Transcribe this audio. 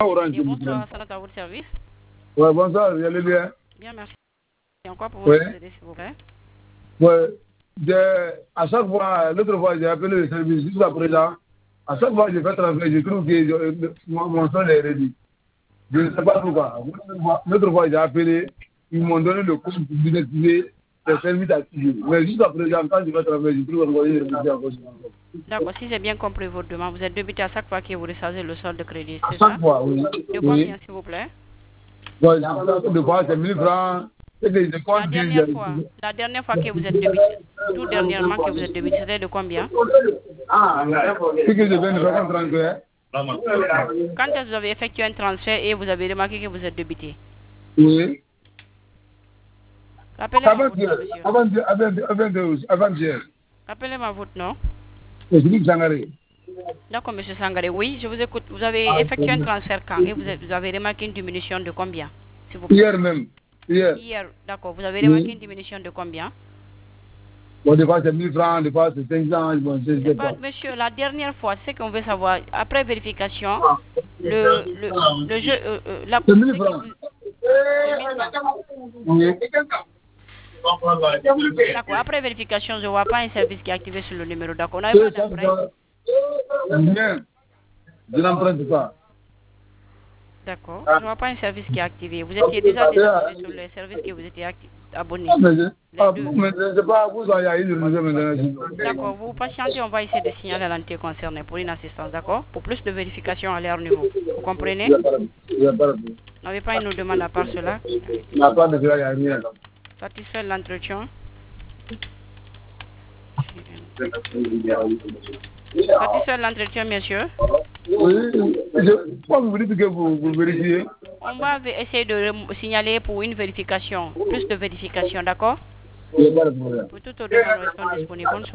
Orange. Et bonsoir, ça à votre service. Ouais, bonsoir, vous allez bien? Bien, merci. Et encore pour vous aider, s'il vous plaît. Ouais, à chaque fois, l'autre fois, j'ai appelé le service jusqu'à présent. À chaque fois, je fais transfert, je trouve que mon son est réduit. Je ne sais pas pourquoi. L'autre fois, j'ai appelé, ils m'ont donné le code pour désactiver les services activés. Mais jusqu'à présent, quand je fais transfert, je trouve encore une réduction. D'accord, si j'ai bien compris votre demande, vous êtes débité à chaque fois que vous rechargez le solde de crédit, c'est ça? À ça? chaque fois, oui. De combien, s'il vous plaît? Ouais, de fois, c'est 1000 francs. La dernière fois que vous êtes débité, tout dernièrement que vous êtes débité, c'était de combien? C'est que je viens de faire un transfert. Quand est-ce que vous avez effectué un transfert et vous avez remarqué que vous êtes débité? Oui. Rappelez-moi votre nom, monsieur. Avant-hier. Rappelez-moi votre nom. C'est Philippe Sangaré. D'accord, monsieur Sangaré. Oui, je vous écoute. Vous avez effectué un transfert quand et vous avez remarqué une diminution de combien, s'il vous plaît? Hier même. Hier, d'accord. Vous avez remarqué une diminution de combien? Bon, des fois c'est 1000 francs, des fois c'est 500, bon, je sais pas. Monsieur, la dernière fois, c'est qu'on veut savoir, après vérification, le jeu, la c'est 1000 francs. Oui. D'accord, après vérification, je ne vois pas un service qui est activé sur le numéro. D'accord, on n'avait pas d'emprunt. Bien. Je n'emprunte pas. D'accord, je ne vois pas un service qui est activé. Vous étiez déjà désabonné sur le service que vous étiez abonné. Mais je ne sais pas, vous avez eu maintenant. D'accord, vous patientez, on va essayer de signaler à l'entité concernée pour une assistance, d'accord? Pour plus de vérification à leur niveau. Vous comprenez? Vous n'avez pas une autre demande à part cela? À part de cela, il n'y a rien. Satisfait de l'entretien? Satisfait de l'entretien, monsieur? Oui, pourquoi vous dites que vous vérifiez? On va essayer de signaler pour une vérification, plus de vérification, d'accord? Il n'y a pas de problème. Pour tout au demande, restons disponibles.